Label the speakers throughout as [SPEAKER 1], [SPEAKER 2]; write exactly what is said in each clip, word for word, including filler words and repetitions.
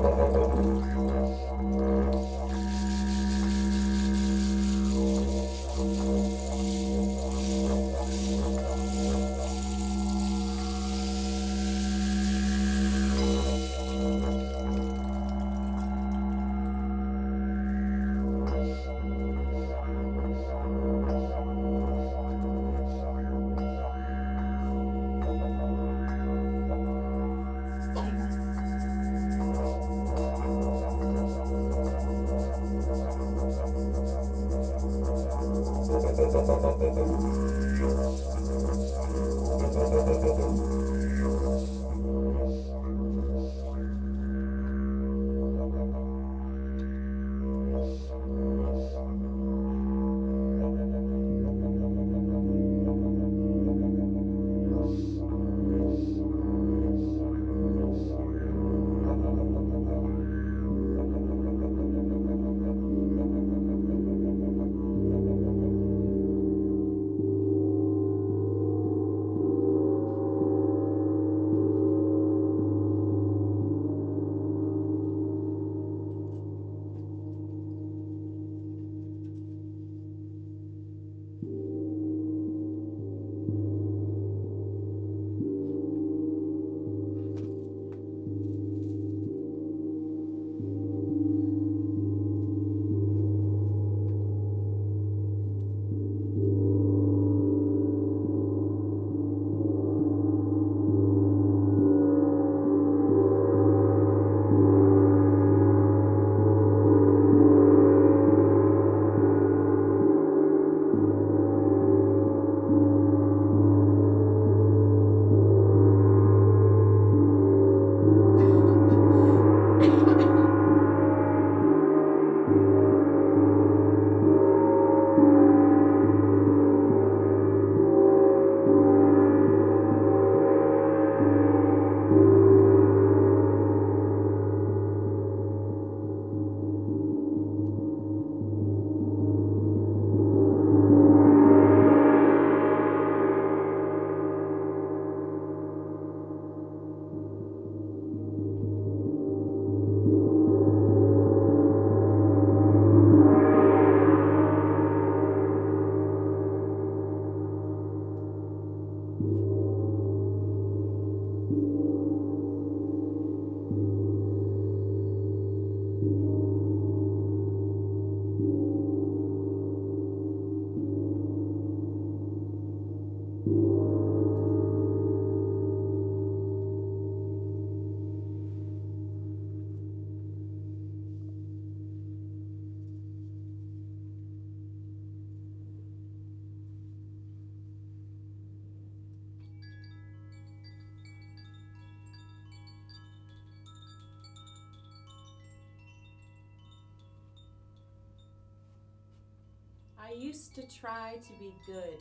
[SPEAKER 1] I used to try to be good.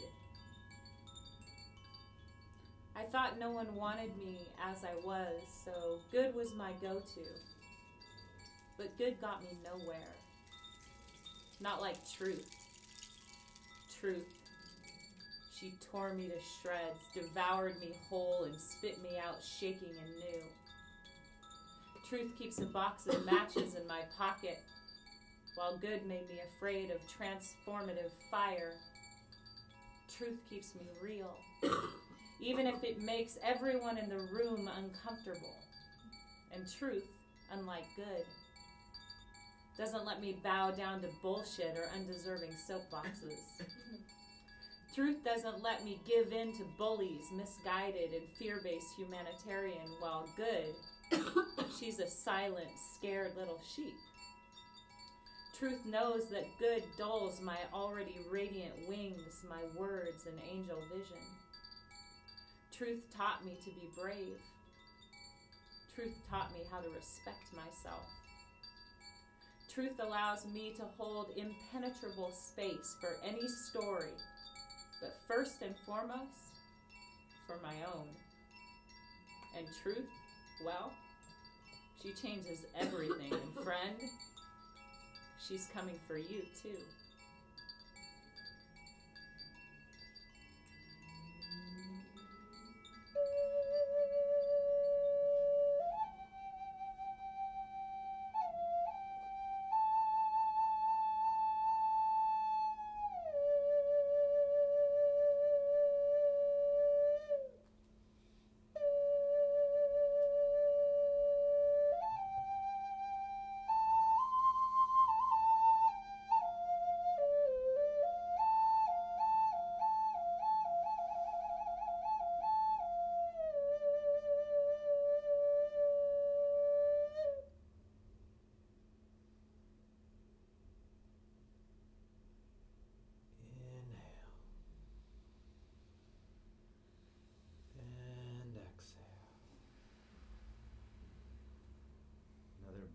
[SPEAKER 1] I thought no one wanted me as I was, so good was my go-to. But good got me nowhere. Not like truth. Truth. She tore me to shreds, devoured me whole, and spit me out shaking and new. Truth keeps a box of matches in my pocket, while good made me afraid of transformative fire. Truth keeps me real, even if it makes everyone in the room uncomfortable. And truth, unlike good, doesn't let me bow down to bullshit or undeserving soapboxes. Truth doesn't let me give in to bullies, misguided and fear-based humanitarian, while good, she's a silent, scared little sheep. Truth knows that good dulls my already radiant wings, my words and angel vision. Truth taught me to be brave. Truth taught me how to respect myself. Truth allows me to hold impenetrable space for any story, but first and foremost, for my own. And truth, well, she changes everything. And friend, she's coming for you too.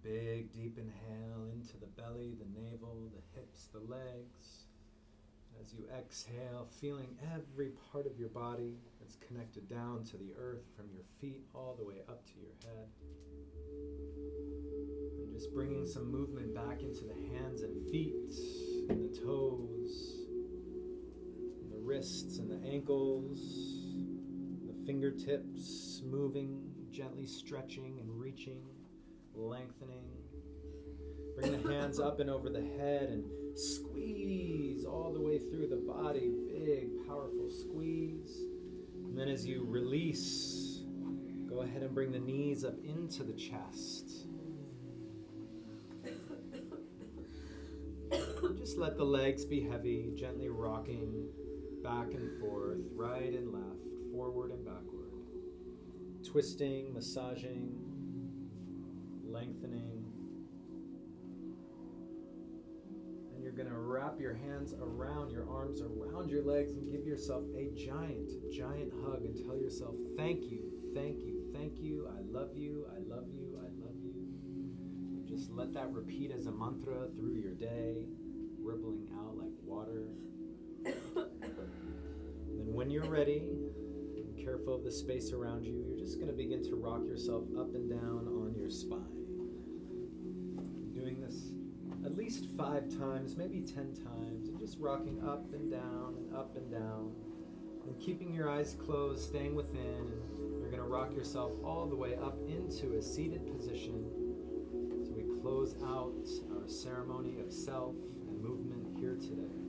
[SPEAKER 2] Big, deep inhale into the belly, the navel, the hips, the legs. As you exhale, feeling every part of your body that's connected down to the earth, from your feet all the way up to your head. And just bringing some movement back into the hands and feet, and the toes, and the wrists and the ankles, the fingertips moving, gently stretching and reaching, lengthening. Bring the hands up and over the head and squeeze all the way through the body. Big, powerful squeeze. And then as you release, go ahead and bring the knees up into the chest. Just let the legs be heavy, gently rocking back and forth, right and left, forward and backward. Twisting, massaging, lengthening. And you're going to wrap your hands around your arms, around your legs, and give yourself a giant, giant hug and tell yourself, thank you, thank you, thank you, I love you, I love you, I love you. And just let that repeat as a mantra through your day, rippling out like water. And then when you're ready, and careful of the space around you, you're just going to begin to rock yourself up and down on your spine. Doing this at least five times, maybe ten times, and just rocking up and down and up and down. And keeping your eyes closed, staying within, and you're going to rock yourself all the way up into a seated position. So we close out our ceremony of self and movement here today.